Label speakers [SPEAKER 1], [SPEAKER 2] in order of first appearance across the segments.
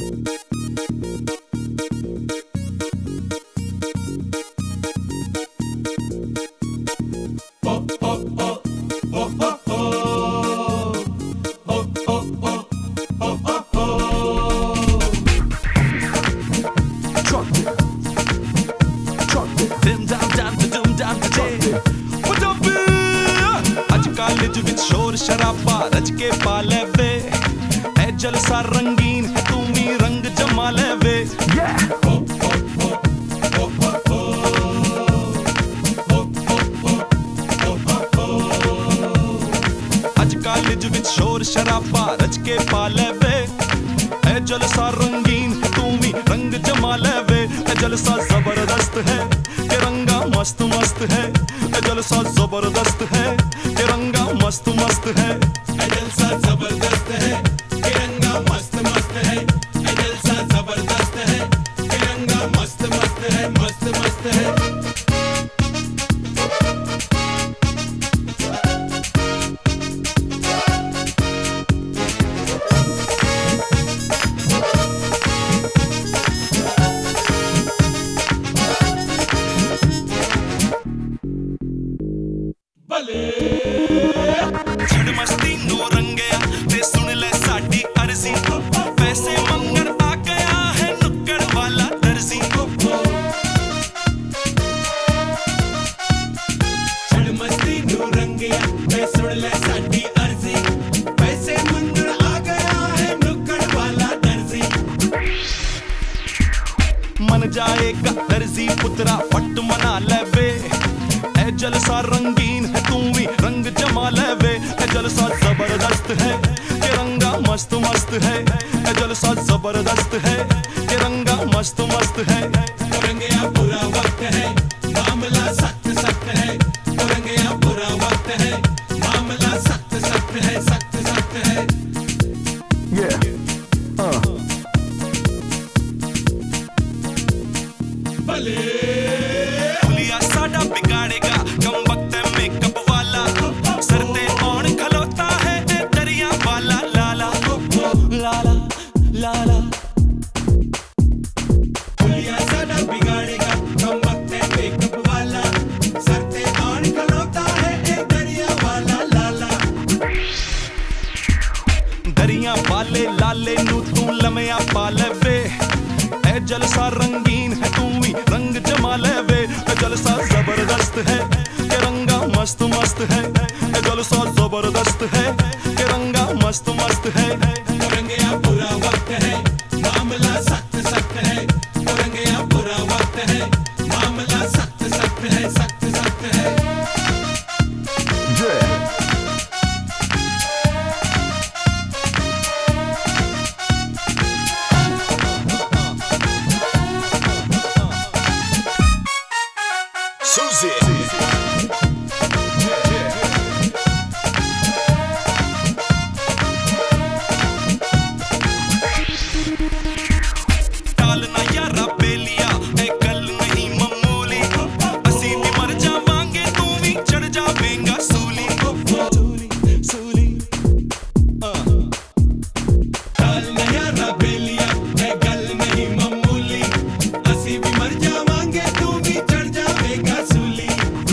[SPEAKER 1] College विच शोर शराबा रच के पा ले वे, ए जलसा रंगीन तू भी रंग जमा ले वे। अज कॉलेज विच शोर शराबा रच के पा ले वे, ए जलसा रंगीन तू भी रंग जमा ले वे। ए जलसा जबरदस्त है तिरंगा मस्त मस्त है, ए जलसा जबरदस्त है तिरंगा मस्त मस्त है,
[SPEAKER 2] ए जलसा जबरदस्त है तिरंगा मस्त मस्त है, ए जलसा जबरदस्त है तिरंगा मस्त मस्त है, मस्त मस्त है।
[SPEAKER 1] छड़ मस्ती नो रंगया ते सुन ले साडी अर्जी, पैसे मंगन आ गया है नुक्कड़ वाला दर्जी।
[SPEAKER 2] छड़ मस्ती नो रंगया ते सुन ले साडी अर्जी, पैसे मंगन आ गया है नुक्कड़ वाला दर्जी।
[SPEAKER 1] मन जाएगा दर्जी पुत्रा फट मना ले वे, ए जलसा रंगीन है तू भी रंग जमा ले वे। ए जलसा जबरदस्त है तिरंगा मस्त मस्त है, ए जलसा जबरदस्त है तिरंगा मस्त मस्त है।
[SPEAKER 2] रंगया बुरा वक्त है मामला सख्त सख्त है, रंगया बुरा वक्त है मामला सख्त सख्त है, सख्त सख्त है। भले
[SPEAKER 1] हुलिया साडा बिगाड़ेगा कम वक्त है मेकअप वाला, सरते कौन खलोता है ए दरिया वाला लाला लाला लाला।
[SPEAKER 2] हुलिया साडा बिगाड़ेगा कम वक्त है मेकअप वाला, सरते कौन खलोता है ए दरिया वाला लाला।
[SPEAKER 1] दरिया वाले लाले नू तू लमया पा ले वे, ए जलसा रंगीन है तू भी रंग जमा ले वे। ए जलसा जबरदस्त है तिरंगा मस्त मस्त है, ए जलसा जबरदस्त है तिरंगा मस्त मस्त है।
[SPEAKER 2] रंगया बुरा वक्त है मामला सख्त सख्त है, रंगया बुरा वक्त है मामला सख्त सख्त है, सख्त सख्त है।
[SPEAKER 1] Suzy टालना यारा बेलिया ए गल नहीं मामूली, असी भी मर जावांगे तू भी चढ़ जावेंगा सूली सूली सूली।
[SPEAKER 2] टाल नया बेलिया है गल नहीं मामूली, असी भी मर जावांगे तू भी चढ़ जावेगा सूली।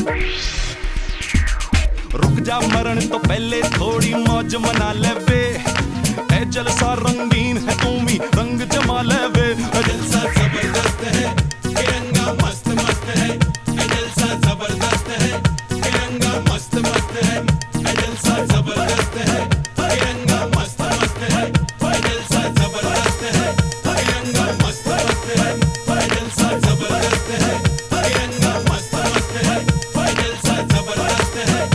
[SPEAKER 1] रुक जा मरण तो पहले थोड़ी मौज मना ले वे, ए जलसा रंगीन है तू भी रंग जमा ले वे।
[SPEAKER 2] जलसा जबरदस्त है तिरंगा मस्त मस्त है, जलसा जबरदस्त है तिरंगा मस्त मस्त है, जलसा जबरदस्त है तिरंगा मस्त मस्त है, जलसा जबरदस्त है तिरंगा मस्त मस्त है, जलसा जबरदस्त है तिरंगा मस्त मस्त है, जलसा जबरदस्त है।